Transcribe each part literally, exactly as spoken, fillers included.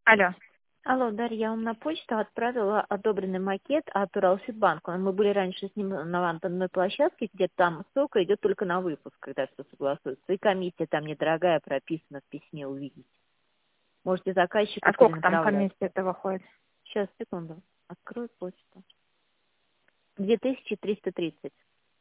Алло. Алло, Дарья, я вам на почту отправила одобренный макет от Уралсиббанка. Мы были раньше с ним на одной площадке, где там ссылка идет только на выпуск, когда все согласуется. И комиссия там недорогая, прописана в письме, увидеть. Можете заказчику А сколько там перенаправлять. комиссия это выходит? Сейчас, секунду. Открою почту. две тысячи триста тридцать.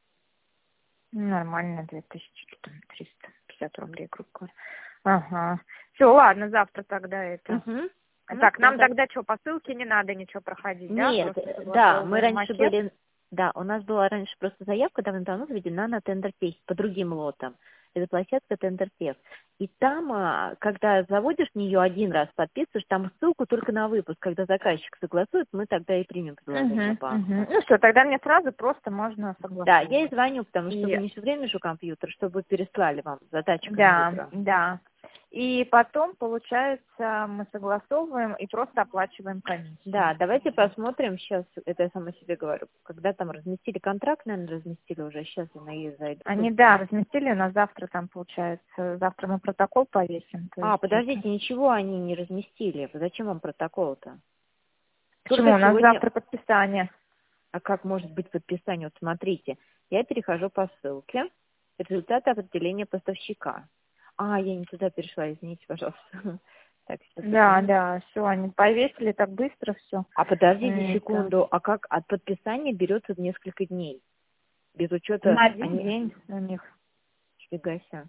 Нормально, две тысячи триста пятьдесят рублей, грубо говоря. Ага. Все, ладно, завтра тогда это. Угу. Ну, Так, нам тогда... тогда что, по ссылке не надо ничего проходить, да? Нет, Просто да, мы согласовываем раньше макет. были... Да, у нас была раньше просто заявка давно-давно заведена на тендер-тест по другим лотам. Это площадка тендер-тест. И там, а, когда заводишь в нее один раз, подписываешь, там ссылку только на выпуск. Когда заказчик согласует, мы тогда и примем предложение Угу, банка. угу. Ну что, тогда мне сразу просто можно Да, я и согласовывать. звоню, потому что И вы не все время же у компьютера, чтобы переслали вам задачу да, компьютера. да. И потом, получается, мы согласовываем и просто оплачиваем комиссию. Да, давайте посмотрим сейчас, это я сама себе говорю, когда там разместили контракт, наверное, разместили уже, сейчас я на ей зайду. Они, да, разместили, у нас завтра там, получается, завтра мы протокол повесим. То А, есть подождите, это... ничего они не разместили. Зачем вам протокол-то? Почему? Только У нас сегодня... завтра подписание. А как может быть подписание? Вот смотрите, я перехожу по ссылке. Результаты определения поставщика. А, я не туда перешла, извините, пожалуйста. Так, сейчас Да, секунду. да, все, они повесили так быстро все. А подождите Это... секунду, а как от подписания берется несколько дней? Без учета На один они... день у них. Фига себе.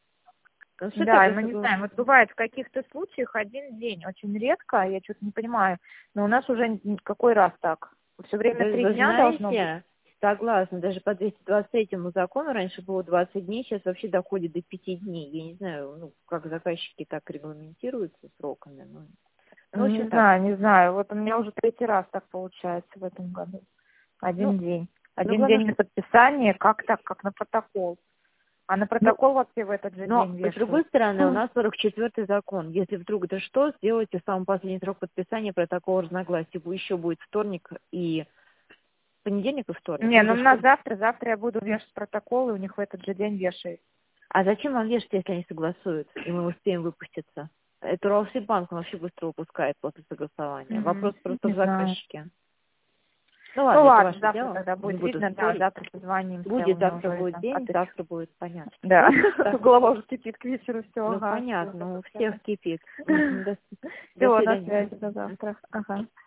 Ну что-то Да, и вы мы не согласны. знаем, вот бывает в каких-то случаях один день, очень редко, я что-то не понимаю, но у нас уже н- какой раз так? Все время Вы, три вы дня должно быть. знаете, согласна, даже по двести двадцать третьему закону раньше было двадцать дней, сейчас вообще доходит до пяти дней. Я не знаю, ну, как заказчики так регламентируются сроками. Ну, ну, в Не общем так. знаю, не знаю, вот у меня уже третий раз так получается в этом году. Ну, Один день. ну, Один главное, день на что... подписание, как так, как на протокол. А на Ну, протокол вообще в этот же но, день с другой вешают. стороны, у Хм. нас сорок четвёртый закон. Если вдруг да что, сделайте самый последний срок подписания протокола разногласий. Еще будет вторник и понедельник и вторник. Не, Ну, ну за у что? нас завтра, завтра я буду вешать протокол, и у них в этот же день вешают. А зачем вам вешать, если они согласуют, и мы успеем выпуститься? Это Уралсиббанк он вообще быстро выпускает после согласования. Вопрос М, просто Не в знаю. заказчике. Ну Ну ладно, это ладно, ваше завтра дело. тогда Не будет буду видно, да, спорить. завтра позвонимся, у Будет, меня завтра уже будет это, день, отвечу. завтра будет понятно. Да, Так, голова уже кипит к вечеру, все, ну ага, понятно, у все. всех кипит. Мгм, До, до Все, на свидания. связи, до завтра. Ага.